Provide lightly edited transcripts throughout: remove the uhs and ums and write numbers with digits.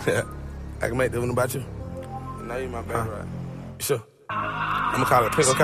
Yeah. I can make that one about you. Now you my baby, right? Sure. I'ma call it pink, okay?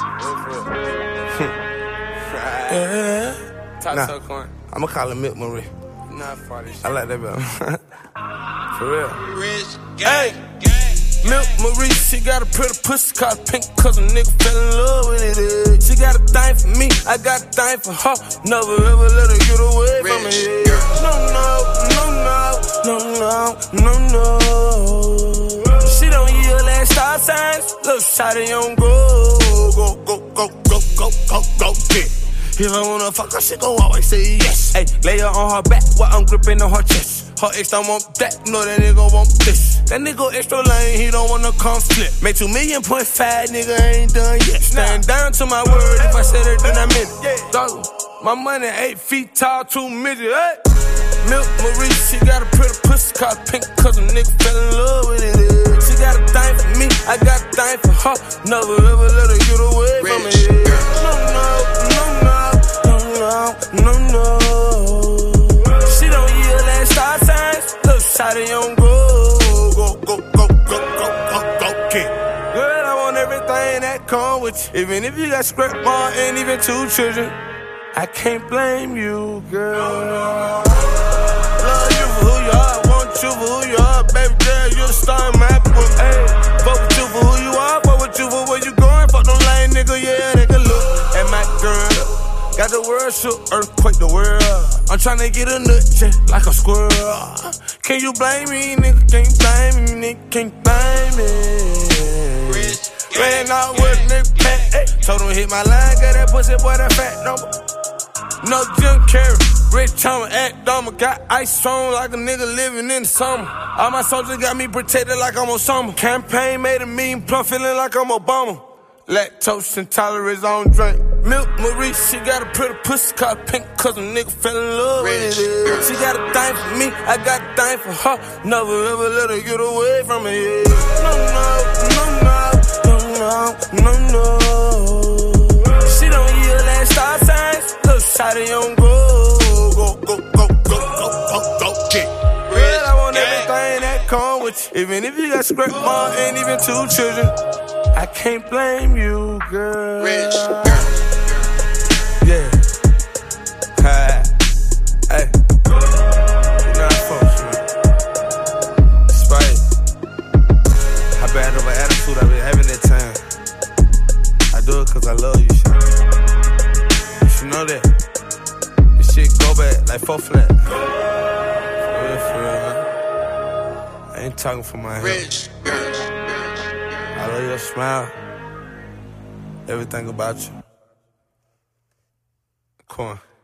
Yeah. Talk Nah. so corn. I'ma call it Milk Marie. Not for this shit. I like that better. For real. Rich, Hey, Milk Marie, she got a pretty pussy called pink, cause a nigga fell in love with it. She got a thing for me, I got a thing for her. Never ever let her get away from me. No, no, no, no, no, no, no, no. She don't yield at stop signs. Look, shawty on go, go, go, go, go, go, go, go, get. If I wanna fuck her, she gon' always say yes. Hey, lay her on her back while I'm gripping on her chest. Her ex don't want that, no, that nigga want this. That nigga extra lane, he don't wanna come flip. Make 2.5 million, nigga ain't done yet. Stand down to my word, if I said it, then I meant it. Dog, my money 8 feet tall, 2 midget, hey. Milk Marie, she got a pretty pussy called pink, cause a nigga fell in love with it. She got a thing for me, I got a thing for her. Never ever let her get away from me. No, no, no, no, no, no. She don't yield at stop signs. Look, shawty on go, go, go, go, go, go, go, go, kick. Girl, I want everything that come with you. Even if you got scrap more and even 2 children, I can't blame you, girl. Love you for who you are, want you for who you are, baby girl, you're a star in my book. Hey, fuck with you for who you are, fuck with you for where you going. Fuck them lame nigga, yeah, they can look at my girl. Got the world shook, earthquake the world. I'm tryna get a nut check like a squirrel. Can you blame me, nigga? Can't blame me, nigga, can't blame me. Ran out with a nigga pack, ay. Told him hit my line, got that pussy boy that fat number. No Jim Carrey, rich Thomas, act dumb. Got ice on like a nigga living in the summer. All my soldiers got me protected like I'm Osama. Campaign made $1 million plus, feeling like I'm Obama. Lactose intolerance on drink. Milk Marie, she got a pretty pussy called pink, cause a nigga fell in love with it. She got a thing for me, I got a thing for her. Never ever let her get away from me. No, no, no, no, no, no, no. She don't yield at stop signs. Look, shawty on go, go, go, go, go, go, go, go, kick. Girl, I want everything that come with you. Even if you got scrap more and even 2 children, I can't blame you, girl. Rich. Yeah. Hey. You know I fuck with you, man. Despite how bad of an attitude I've been having that time, I do it cause I love you, shit. You should know that. This shit go back like 4 flat. For real, man. I ain't talking for my head. Rich. I love your smile, everything about you. Corn.